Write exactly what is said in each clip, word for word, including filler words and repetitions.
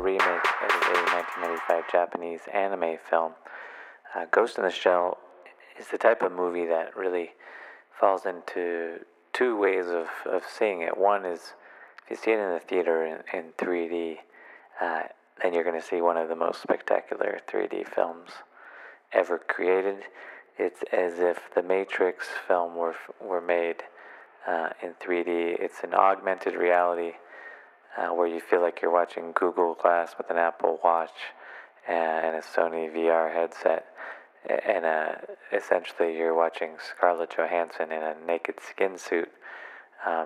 remake of a nineteen ninety-five Japanese anime film. Uh, Ghost in the Shell is the type of movie that really falls into two ways of, of seeing it. One is if you see it in the theater in, in three D, uh, then you're going to see one of the most spectacular three D films ever created. It's as if the Matrix film were were made uh, in three D. It's an augmented reality uh, where you feel like you're watching Google Glass with an Apple Watch and a Sony V R headset, and uh, essentially you're watching Scarlett Johansson in a naked skin suit. Um,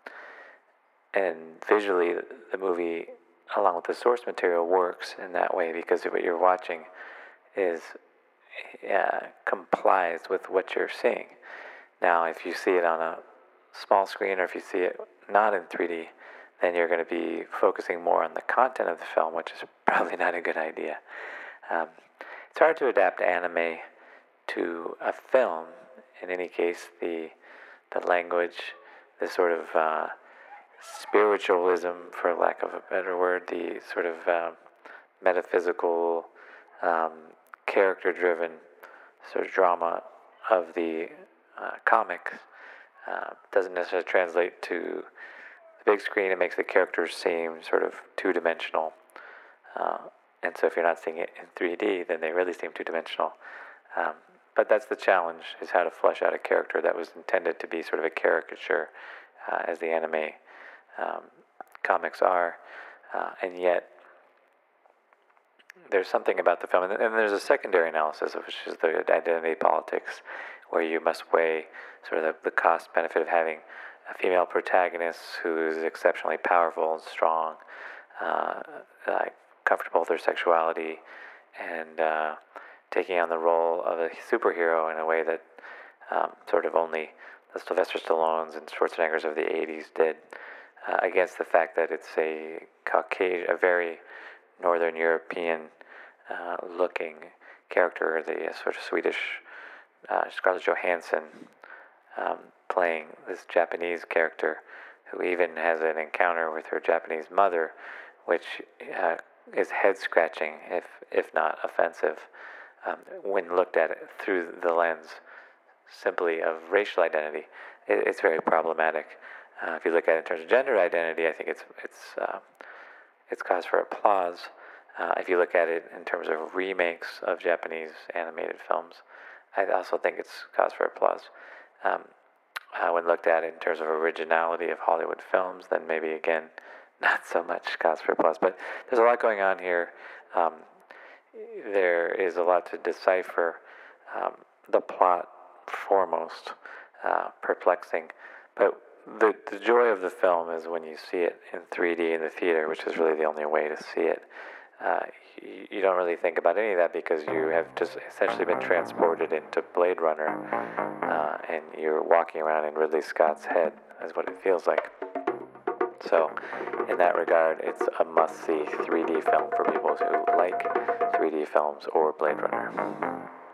and visually, the movie, along with the source material, works in that way because what you're watching is uh, complies with what you're seeing. Now, if you see it on a small screen or if you see it not in three D, then you're going to be focusing more on the content of the film, which is probably not a good idea. Um, it's hard to adapt anime to a film. In any case, the the language, the sort of uh, spiritualism, for lack of a better word, the sort of uh, metaphysical, um, character-driven sort of drama of the uh, comics uh, doesn't necessarily translate to the big screen. It makes the characters seem sort of two-dimensional. Uh, and so if you're not seeing it in three D, then they really seem two-dimensional. Um, but that's the challenge, is how to flesh out a character that was intended to be sort of a caricature, uh, as the anime um, comics are. Uh, and yet, there's something about the film, and, and there's a secondary analysis, which is the identity politics, where you must weigh sort of the, the cost-benefit of having a female protagonist who is exceptionally powerful and strong, uh, uh, comfortable with her sexuality, and uh, taking on the role of a superhero in a way that um, sort of only the Sylvester Stallones and Schwarzeneggers of the eighties did, uh, against the fact that it's a Caucasian, a very Northern European uh, looking character, the uh, sort of Swedish uh, Scarlett Johansson um, playing this Japanese character who even has an encounter with her Japanese mother, which uh, is head-scratching, if if not offensive, um, when looked at it through the lens simply of racial identity. It, it's very problematic. Uh, if you look at it in terms of gender identity, I think it's it's uh, it's cause for applause. Uh, if you look at it in terms of remakes of Japanese animated films, I also think it's cause for applause. Um, uh, when looked at it in terms of originality of Hollywood films, then maybe again, not so much cause for applause. But there's a lot going on here. Um, there is a lot to decipher. Um, the plot foremost, uh, perplexing. But the the joy of the film is when you see it in three D in the theater, which is really the only way to see it. Uh, you, you don't really think about any of that because you have just essentially been transported into Blade Runner, uh, and you're walking around in Ridley Scott's head, is what it feels like. So, in that regard, it's a must-see three D film for people who like three D films or Blade Runner.